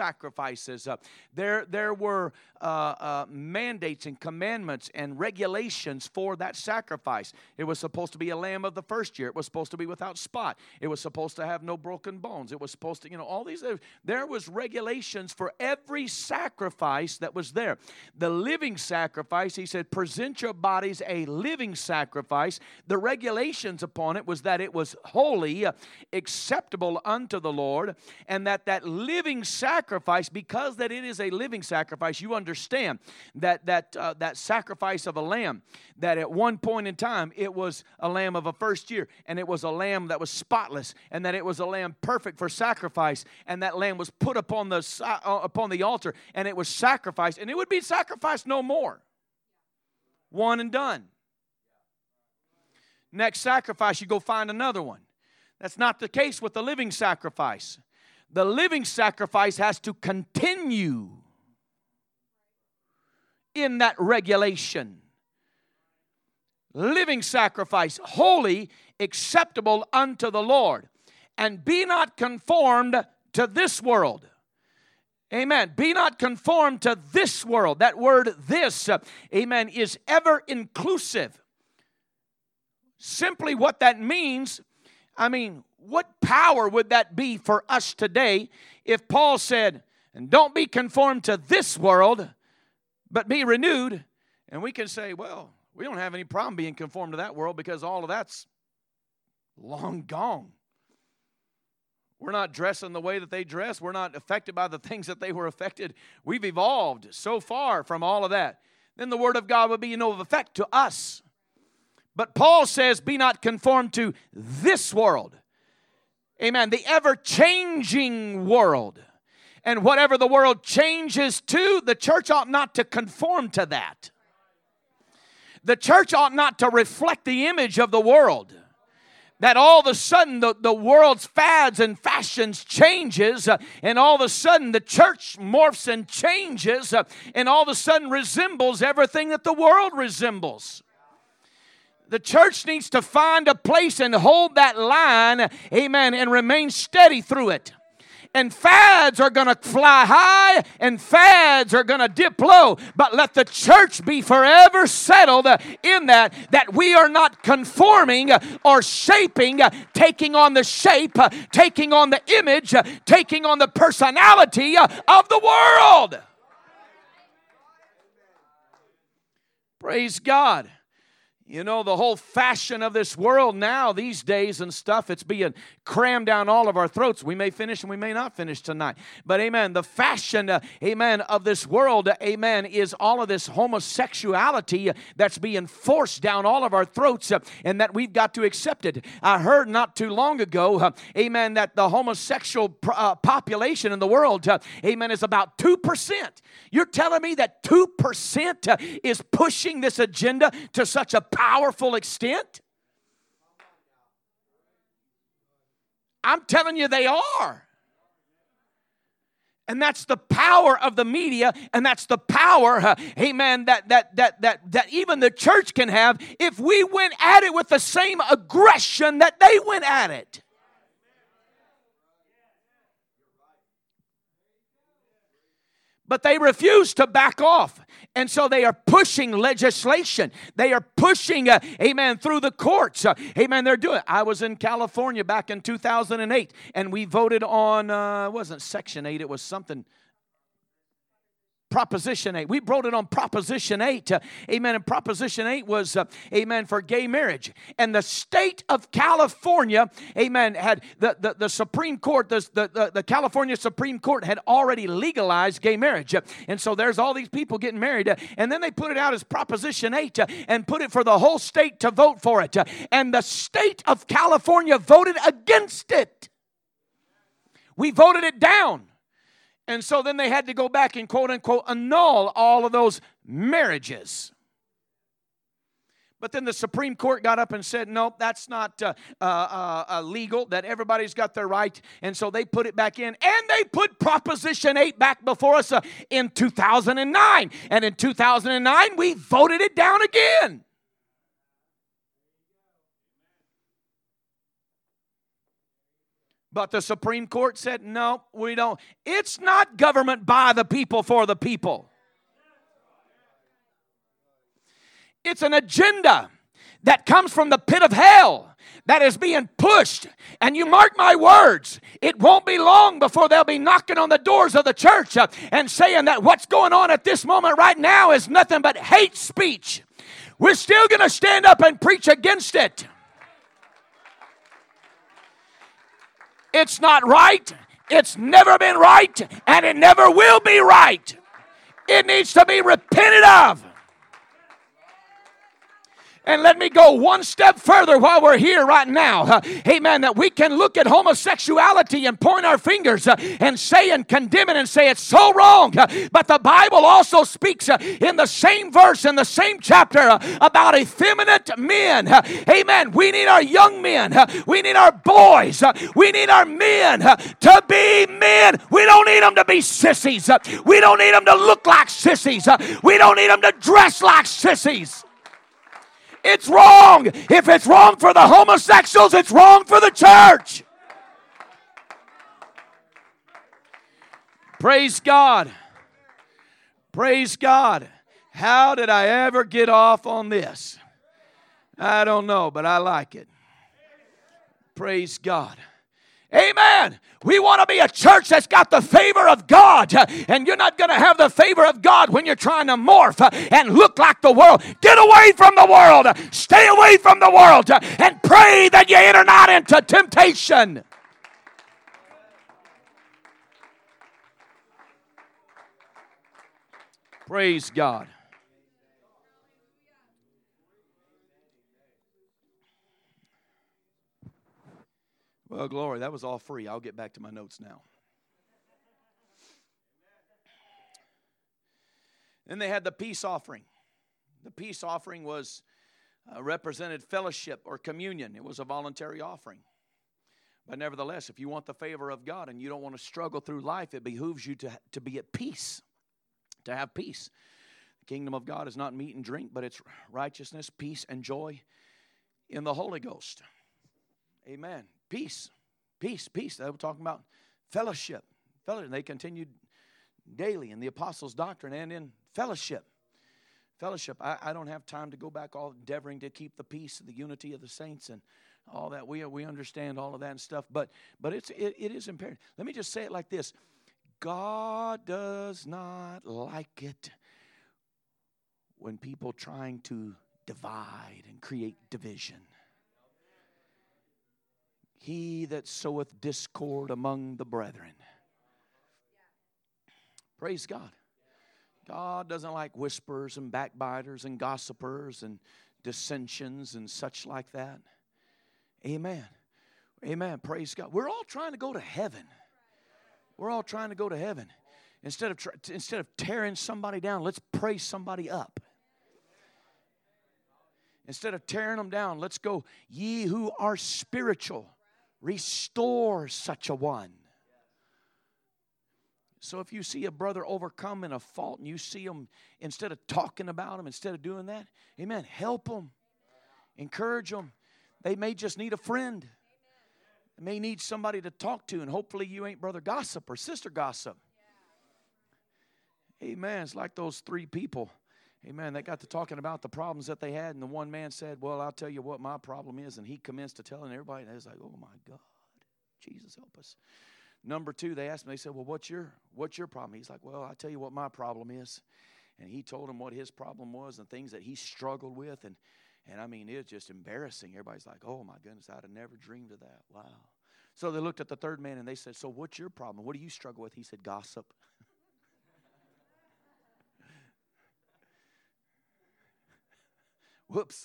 there were mandates and commandments and regulations for that sacrifice. It was supposed to be a lamb of the first year. It was supposed to be without spot. It was supposed to have no broken bones. It was supposed to, all these, there was regulations for every sacrifice that was there. The living sacrifice, he said, present your bodies a living sacrifice. The regulations upon it was that it was holy, acceptable unto the Lord, and that living sacrifice, because that it is a living sacrifice, you understand that sacrifice of a lamb, that at one point in time it was a lamb of a first year, and it was a lamb that was spotless, and that it was a lamb perfect for sacrifice, and that lamb was put upon the altar, and it was sacrificed, and it would be sacrificed no more. One and done. Next sacrifice, you go find another one. That's not the case with the living sacrifice. The living sacrifice has to continue in that regulation. Living sacrifice, holy, acceptable unto the Lord. And be not conformed to this world. Amen. Be not conformed to this world. That word this, amen, is ever inclusive. Simply what that means, what power would that be for us today if Paul said, and don't be conformed to this world, but be renewed. And we can say, well, we don't have any problem being conformed to that world because all of that's long gone. We're not dressing the way that they dress. We're not affected by the things that they were affected. We've evolved so far from all of that. Then the Word of God would be of effect to us. But Paul says, be not conformed to this world. Amen. The ever-changing world. And whatever the world changes to, the church ought not to conform to that. The church ought not to reflect the image of the world. That all of a sudden the world's fads and fashions changes, and all of a sudden the church morphs and changes, and all of a sudden resembles everything that the world resembles. The church needs to find a place and hold that line, amen, and remain steady through it. And fads are going to fly high and fads are going to dip low. But let the church be forever settled in that we are not conforming or shaping, taking on the shape, taking on the image, taking on the personality of the world. Praise God. You know, the whole fashion of this world now, these days and stuff, it's being crammed down all of our throats. We may finish and we may not finish tonight. But amen, the fashion, amen, of this world, amen, is all of this homosexuality that's being forced down all of our throats and that we've got to accept it. I heard not too long ago, amen, that the homosexual population in the world, amen, is about 2%. You're telling me that 2% is pushing this agenda to such a powerful extent? I'm telling you they are. And that's the power of the media, and that's the power, amen, that even the church can have if we went at it with the same aggression that they went at it. But they refuse to back off. And so they are pushing legislation. They are pushing, amen, through the courts. Amen, they're doing it. I was in California back in 2008, and we voted on, it wasn't Section 8, it was something, Proposition 8. We voted on Proposition 8. Amen. And Proposition 8 was, amen, for gay marriage. And the state of California, amen, had the Supreme Court, the California Supreme Court had already legalized gay marriage. And so there's all these people getting married. And then they put it out as Proposition 8 and put it for the whole state to vote for it. And the state of California voted against it. We voted it down. And so then they had to go back and quote unquote annul all of those marriages. But then the Supreme Court got up and said, nope, that's not legal, that everybody's got their right. And so they put it back in. And they put Proposition 8 back before us in 2009. And in 2009, we voted it down again. But the Supreme Court said, no, we don't. It's not government by the people for the people. It's an agenda that comes from the pit of hell that is being pushed. And you mark my words, it won't be long before they'll be knocking on the doors of the church and saying that what's going on at this moment right now is nothing but hate speech. We're still going to stand up and preach against it. It's not right. It's never been right. And it never will be right. It needs to be repented of. And let me go one step further while we're here right now. Amen. That we can look at homosexuality and point our fingers and say and condemn it and say it's so wrong. But the Bible also speaks in the same verse, in the same chapter, about effeminate men. Amen. We need our young men. We need our boys. We need our men to be men. We don't need them to be sissies. We don't need them to look like sissies. We don't need them to dress like sissies. It's wrong. If it's wrong for the homosexuals, it's wrong for the church. Praise God. Praise God. How did I ever get off on this? I don't know, but I like it. Praise God. Amen. We want to be a church that's got the favor of God. And you're not going to have the favor of God when you're trying to morph and look like the world. Get away from the world. Stay away from the world. And pray that you enter not into temptation. Praise God. Well, glory, that was all free. I'll get back to my notes now. Then they had the peace offering. The peace offering was represented fellowship or communion. It was a voluntary offering. But nevertheless, if you want the favor of God and you don't want to struggle through life, it behooves you to be at peace, to have peace. The kingdom of God is not meat and drink, but it's righteousness, peace, and joy in the Holy Ghost. Amen. Peace. Peace. Peace. They were talking about fellowship. Fellowship. And they continued daily in the apostles' doctrine and in fellowship. Fellowship. I don't have time to go back all endeavoring to keep the peace and the unity of the saints and all that. We understand all of that and stuff. But it is imperative. Let me just say it like this. God does not like it when people trying to divide and create division. He that soweth discord among the brethren. Praise God. God doesn't like whisperers and backbiters and gossipers and dissensions and such like that. Amen. Amen. Praise God. We're all trying to go to heaven. We're all trying to go to heaven. Instead of tearing somebody down, let's praise somebody up. Instead of tearing them down, let's go, ye who are spiritual, restore such a one. So if you see a brother overcome in a fault and you see him, instead of talking about him, instead of doing that, amen, help them. Encourage them. They may just need a friend. They may need somebody to talk to, and hopefully you ain't brother gossip or sister gossip. Amen. It's like those three people. Amen. They got to talking about the problems that they had, and the one man said, well, I'll tell you what my problem is. And he commenced to telling everybody, and they was like, oh, my God. Jesus, help us. Number two, they asked him, they said, well, what's your problem? He's like, well, I'll tell you what my problem is. And he told them what his problem was and things that he struggled with. And I mean, it was just embarrassing. Everybody's like, oh, my goodness, I'd have never dreamed of that. Wow. So they looked at the third man, and they said, so what's your problem? What do you struggle with? He said, gossip. Whoops.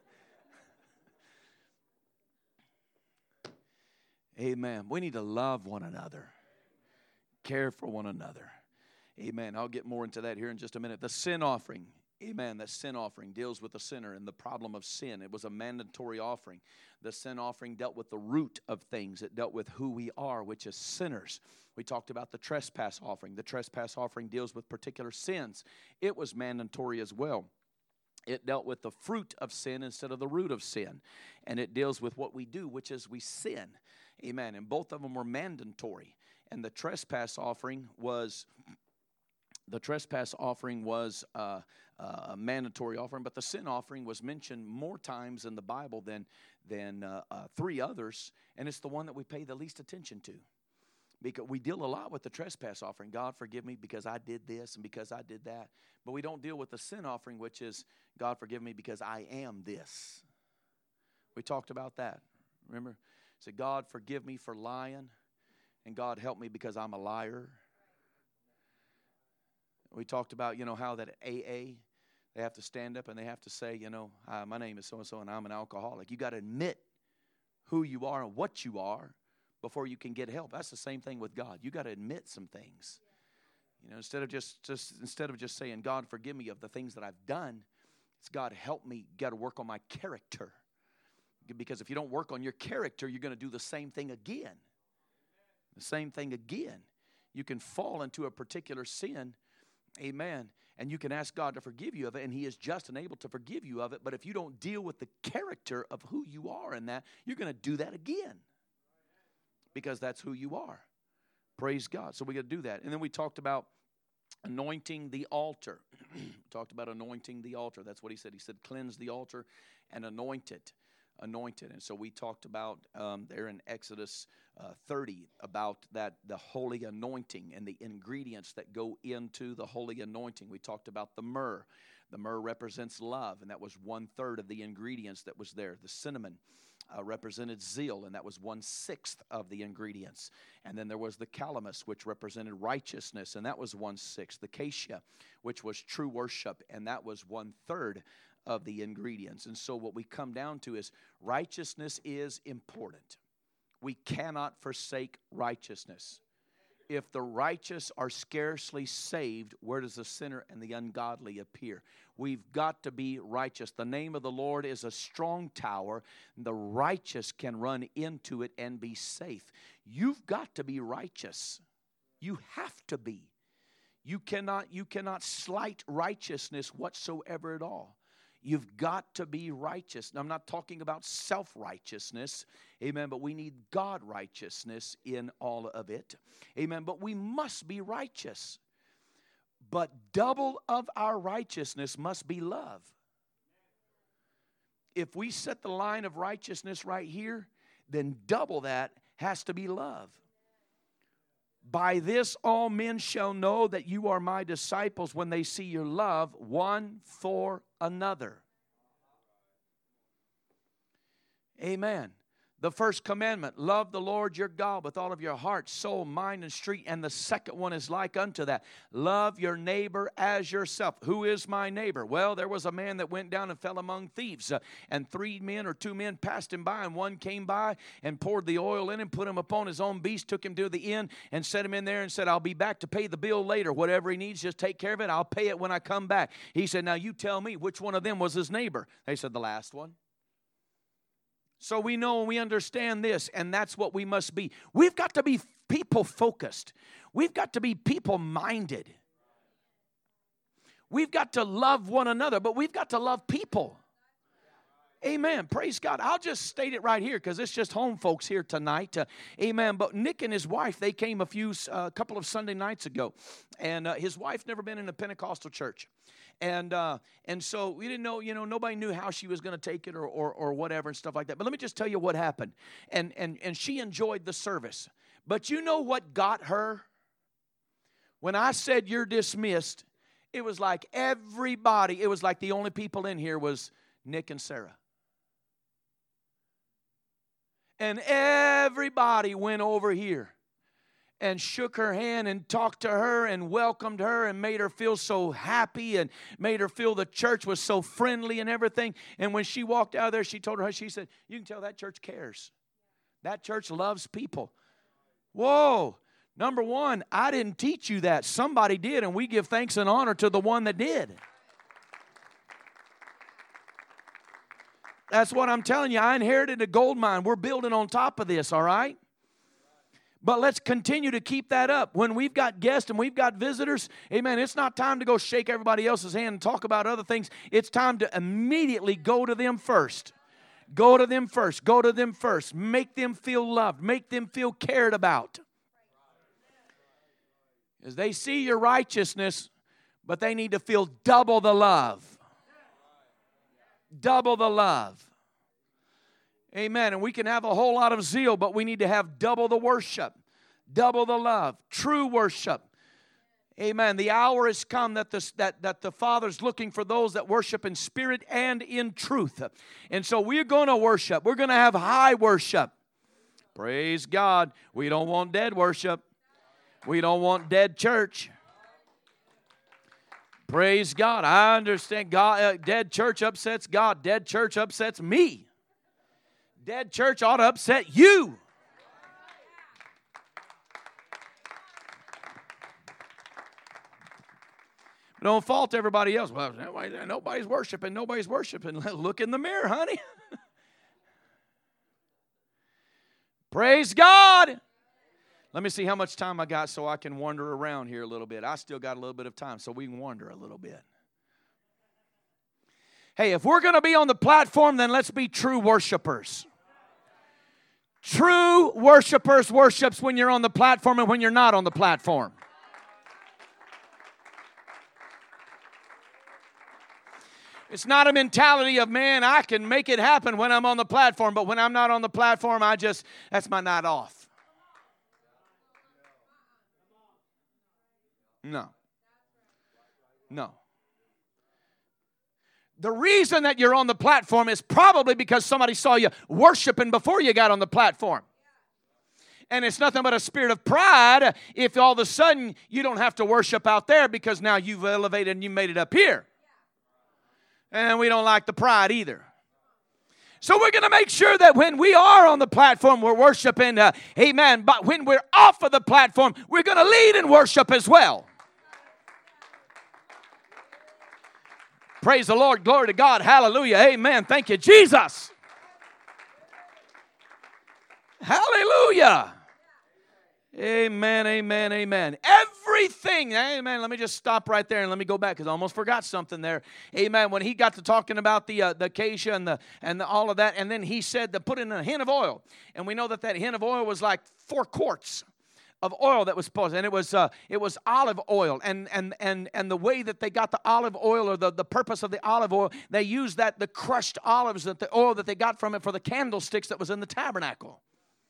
Amen. We need to love one another. Care for one another. Amen. I'll get more into that here in just a minute. The sin offering. Amen. That sin offering deals with the sinner and the problem of sin. It was a mandatory offering. The sin offering dealt with the root of things. It dealt with who we are, which is sinners. We talked about the trespass offering. The trespass offering deals with particular sins. It was mandatory as well. It dealt with the fruit of sin instead of the root of sin. And it deals with what we do, which is we sin. Amen. And both of them were mandatory. And the trespass offering was a mandatory offering, but the sin offering was mentioned more times in the Bible than three others, and it's the one that we pay the least attention to. Because we deal a lot with the trespass offering. God, forgive me because I did this and because I did that. But we don't deal with the sin offering, which is, God, forgive me because I am this. We talked about that. Remember? Say, God, forgive me for lying, and God, help me because I'm a liar. We talked about, how that AA, they have to stand up and they have to say, hi, my name is so-and-so and I'm an alcoholic. You got to admit who you are and what you are before you can get help. That's the same thing with God. You got to admit some things. Instead of just saying, God, forgive me of the things that I've done, it's God, help me. You got to work on my character. Because if you don't work on your character, you're going to do the same thing again. The same thing again. You can fall into a particular sin, amen, and you can ask God to forgive you of it, and He is just and able to forgive you of it. But if you don't deal with the character of who you are in that, you're going to do that again. Because that's who you are. Praise God. So we got to do that. And then we talked about anointing the altar. Talked about anointing the altar. That's what He said. He said, cleanse the altar and anoint it. Anoint it. And so we talked about there in Exodus 30 about that, the holy anointing and the ingredients that go into the holy anointing. We talked about the myrrh. The myrrh represents love, and that was 1/3 of the ingredients that was there. The cinnamon represented zeal, and that was 1/6 of the ingredients. And then there was the calamus, which represented righteousness, and that was 1/6. The cassia, which was true worship, and that was 1/3 of the ingredients. And so what we come down to is righteousness is important. We cannot forsake righteousness. If the righteous are scarcely saved, where does the sinner and the ungodly appear? We've got to be righteous. The name of the Lord is a strong tower. The righteous can run into it and be safe. You've got to be righteous. You have to be. You cannot slight righteousness whatsoever at all. You've got to be righteous. Now, I'm not talking about self-righteousness, amen, but we need God righteousness in all of it, amen, but we must be righteous. But double of our righteousness must be love. If we set the line of righteousness right here, then double that has to be love. By this all men shall know that you are my disciples when they see your love one for another. Amen. The first commandment, love the Lord your God with all of your heart, soul, mind, and strength. And the second one is like unto that. Love your neighbor as yourself. Who is my neighbor? Well, there was a man that went down and fell among thieves. And 3 men or 2 men passed him by. And one came by and poured the oil in him, put him upon his own beast, took him to the inn, and set him in there and said, I'll be back to pay the bill later. Whatever he needs, just take care of it. I'll pay it when I come back. He said, now you tell me which one of them was his neighbor. They said, the last one. So we know and we understand this, and that's what we must be. We've got to be people-focused. We've got to be people-minded. We've got to love one another, but we've got to love people. Amen. Praise God. I'll just state it right here because it's just home folks here tonight. Amen. But Nick and his wife, they came a couple of Sunday nights ago, and his wife never been in a Pentecostal church. And so we didn't know, nobody knew how she was going to take it or whatever and stuff like that. But let me just tell you what happened. And she enjoyed the service. But you know what got her? When I said you're dismissed, it was like everybody, it was like the only people in here was Nick and Sarah. And everybody went over here and shook her hand and talked to her and welcomed her and made her feel so happy and made her feel the church was so friendly and everything. And when she walked out of there, she told her, she said, you can tell that church cares. That church loves people. Whoa. Number one, I didn't teach you that. Somebody did, and we give thanks and honor to the one that did. That's what I'm telling you. I inherited a gold mine. We're building on top of this, all right? But let's continue to keep that up. When we've got guests and we've got visitors, amen, it's not time to go shake everybody else's hand and talk about other things. It's time to immediately go to them first. Go to them first. Go to them first. Make them feel loved. Make them feel cared about. As they see your righteousness, but they need to feel double the love. Double the love. Amen. And we can have a whole lot of zeal, but we need to have double the worship, double the love, true worship. Amen. The hour has come that the Father's looking for those that worship in spirit and in truth. And so we're going to worship. We're going to have high worship. Praise God. We don't want dead worship. We don't want dead church. Praise God. I understand. God, dead church upsets God. Dead church upsets me. Dead church ought to upset you. Don't fault everybody else. Well, nobody's worshiping. Nobody's worshiping. Look in the mirror, honey. Praise God. Let me see how much time I got so I can wander around here a little bit. I still got a little bit of time, so we can wander a little bit. Hey, if we're going to be on the platform, then let's be true worshipers. True worshipers worships when you're on the platform and when you're not on the platform. It's not a mentality of, man, I can make it happen when I'm on the platform, but when I'm not on the platform, that's my night off. No. No. The reason that you're on the platform is probably because somebody saw you worshiping before you got on the platform. And it's nothing but a spirit of pride if all of a sudden you don't have to worship out there because now you've elevated and you made it up here. And we don't like the pride either. So we're going to make sure that when we are on the platform, we're worshiping, amen. But when we're off of the platform, we're going to lead in worship as well. Praise the Lord. Glory to God. Hallelujah. Amen. Thank you, Jesus. Hallelujah. Amen, amen, amen. Everything, amen. Let me just stop right there and let me go back because I almost forgot something there. Amen. When he got to talking about the acacia and all of that, and then he said to put in a hin of oil. And we know that hin of oil was like 4 quarts of oil that was supposed, and it was olive oil, and the way that they got the olive oil, or the purpose of the olive oil, they used the crushed olives, the oil that they got from it for the candlesticks that was in the tabernacle.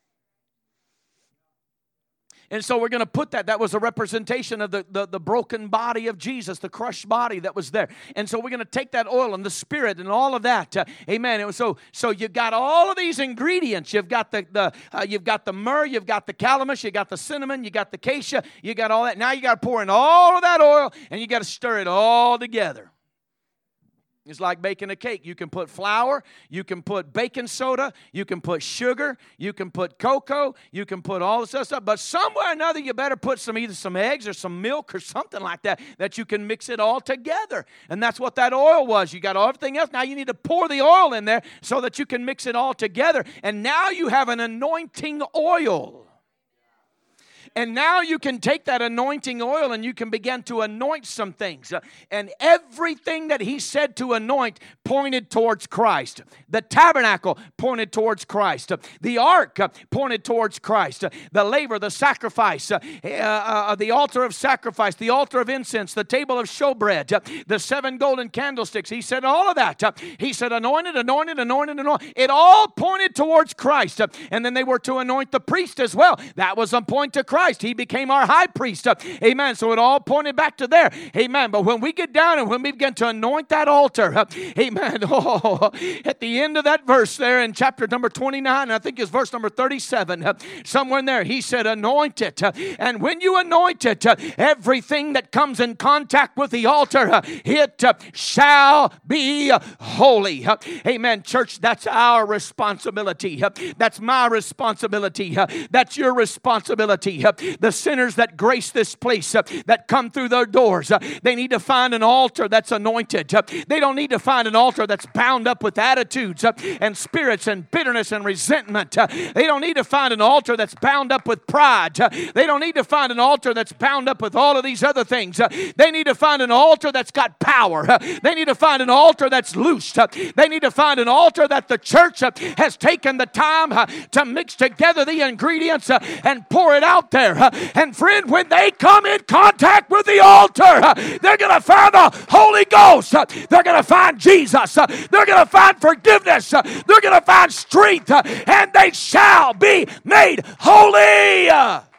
And so we're going to put that was a representation of the broken body of Jesus, the crushed body that was there. And so we're going to take that oil and the Spirit and all of that. Amen. And so you've got all of these ingredients. You've got you've got the myrrh, you've got the calamus, you got the cinnamon, you got the acacia, you got all that. Now you got to pour in all of that oil and you got to stir it all together. It's like baking a cake. You can put flour, you can put baking soda, you can put sugar, you can put cocoa, you can put all this stuff. But somewhere or another, you better put either some eggs or some milk or something like that you can mix it all together. And that's what that oil was. You got everything else. Now you need to pour the oil in there so that you can mix it all together. And now you have an anointing oil. And now you can take that anointing oil and you can begin to anoint some things. And everything that he said to anoint pointed towards Christ. The tabernacle pointed towards Christ. The ark pointed towards Christ. The laver, the sacrifice, the altar of sacrifice, the altar of incense, the table of showbread, the 7 golden candlesticks. He said all of that. He said anointed, anointed, anointed, anointed. It all pointed towards Christ. And then they were to anoint the priest as well. That was a point to Christ. He became our high priest. Amen. So it all pointed back to there. Amen. But when we get down and when we begin to anoint that altar, amen. Oh, at the end of that verse there in chapter number 29, I think it's verse number 37, somewhere in there, he said, anoint it. And when you anoint it, everything that comes in contact with the altar, it shall be holy. Amen. Church, that's our responsibility. That's my responsibility. That's your responsibility. The sinners that grace this place, that come through their doors, they need to find an altar that's anointed. They don't need to find an altar that's bound up with attitudes and spirits and bitterness and resentment. They don't need to find an altar that's bound up with pride. They don't need to find an altar that's bound up with all of these other things. They need to find an altar that's got power. They need to find an altar that's loosed. They need to find an altar that the church has taken the time to mix together the ingredients and pour it out there. And friend, when they come in contact with the altar, they're going to find the Holy Ghost. They're going to find Jesus. They're going to find forgiveness. They're going to find strength. And they shall be made holy.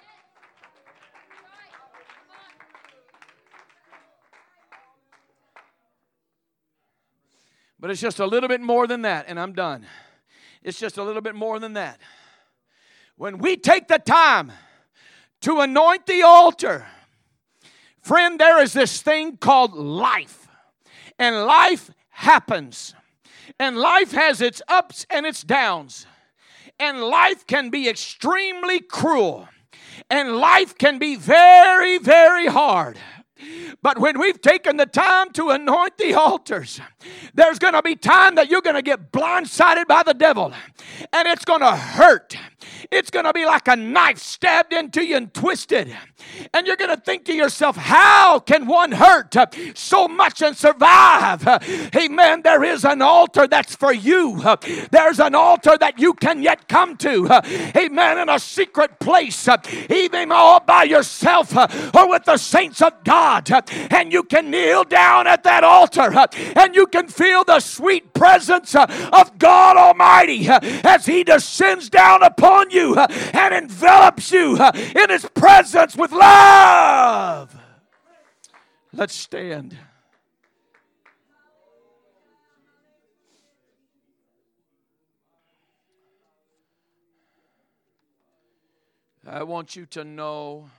But it's just a little bit more than that, and I'm done. It's just a little bit more than that. When we take the time to anoint the altar, friend, there is this thing called life. And life happens. And life has its ups and its downs. And life can be extremely cruel. And life can be very, very hard. But when we've taken the time to anoint the altars, there's going to be time that you're going to get blindsided by the devil. And it's going to hurt. It's going to be like a knife stabbed into you and twisted. And you're going to think to yourself, how can one hurt so much and survive? Amen. There is an altar that's for you. There's an altar that you can yet come to. Amen. In a secret place, even all by yourself or with the saints of God. And you can kneel down at that altar and you can feel the sweet presence of God Almighty as He descends down upon you and envelops you in His presence with love. Let's stand. I want you to know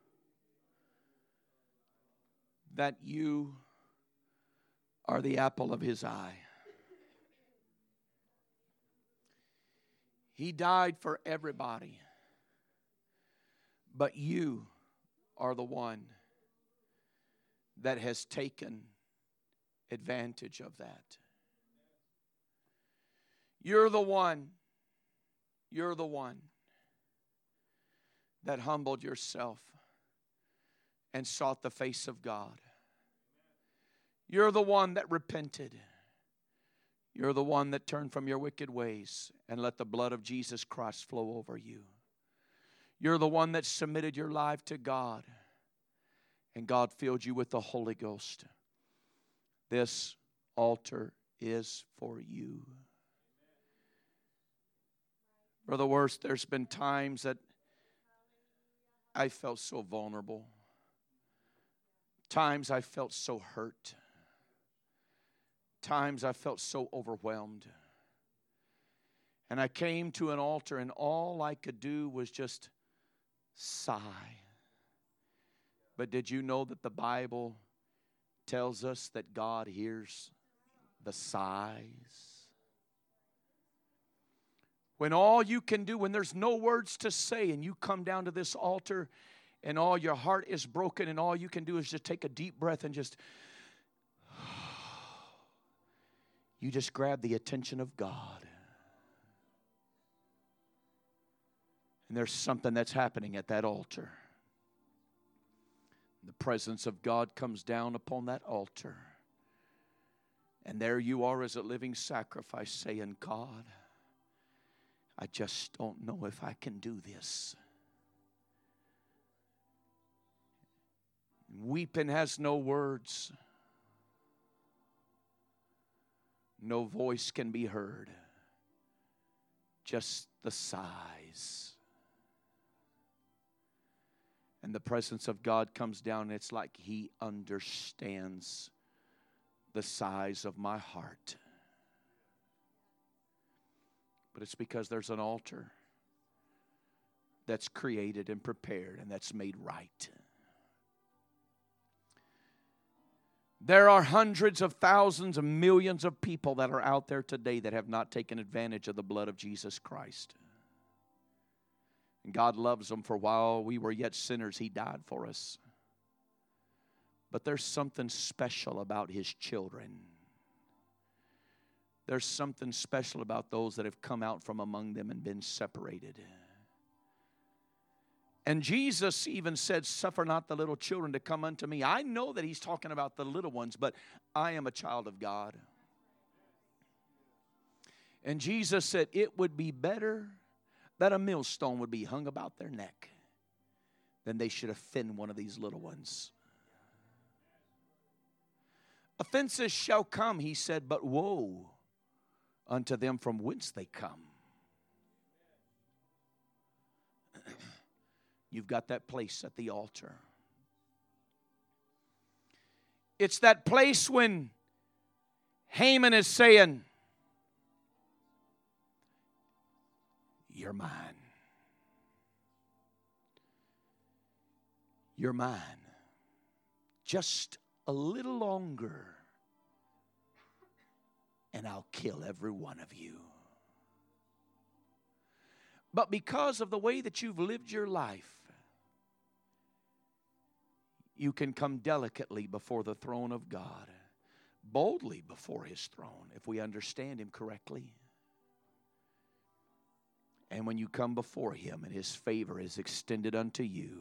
that you are the apple of His eye. He died for everybody, but you are the one that has taken advantage of that. You're the one that humbled yourself and sought the face of God. You're the one that repented. You're the one that turned from your wicked ways and let the blood of Jesus Christ flow over you. You're the one that submitted your life to God, and God filled you with the Holy Ghost. This altar is for you. Brother Worst, there's been times that I felt so vulnerable. Times I felt so hurt. Times I felt so overwhelmed. And I came to an altar and all I could do was just sigh. But did you know that the Bible tells us that God hears the sighs? When all you can do, when there's no words to say and you come down to this altar and all your heart is broken and all you can do is just take a deep breath and just you just grab the attention of God. And there's something that's happening at that altar. The presence of God comes down upon that altar. And there you are as a living sacrifice saying, God, I just don't know if I can do this. Weeping has no words. No voice can be heard. Just the sighs. And the presence of God comes down and it's like He understands the sighs of my heart. But it's because there's an altar that's created and prepared and that's made right. There are hundreds of thousands of millions of people that are out there today that have not taken advantage of the blood of Jesus Christ. And God loves them, for while we were yet sinners, He died for us. But there's something special about His children. There's something special about those that have come out from among them and been separated. And Jesus even said, suffer not the little children to come unto me. I know that He's talking about the little ones, but I am a child of God. And Jesus said, it would be better that a millstone would be hung about their neck than they should offend one of these little ones. Offenses shall come, He said, but woe unto them from whence they come. You've got that place at the altar. It's that place when Haman is saying, you're mine. You're mine. Just a little longer, and I'll kill every one of you. But because of the way that you've lived your life, you can come delicately before the throne of God, boldly before His throne, if we understand Him correctly. And when you come before Him and His favor is extended unto you,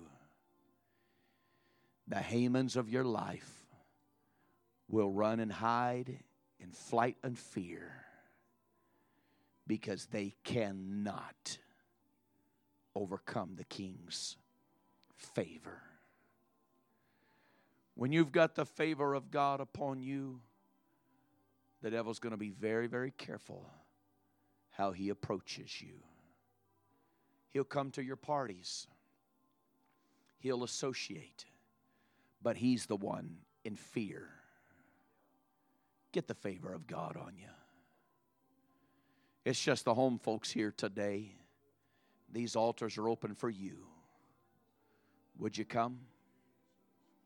the Hamans of your life will run and hide in flight and fear, because they cannot overcome the King's favor. When you've got the favor of God upon you, the devil's going to be very, very careful how he approaches you. He'll come to your parties. He'll associate. But he's the one in fear. Get the favor of God on you. It's just the home folks here today. These altars are open for you. Would you come?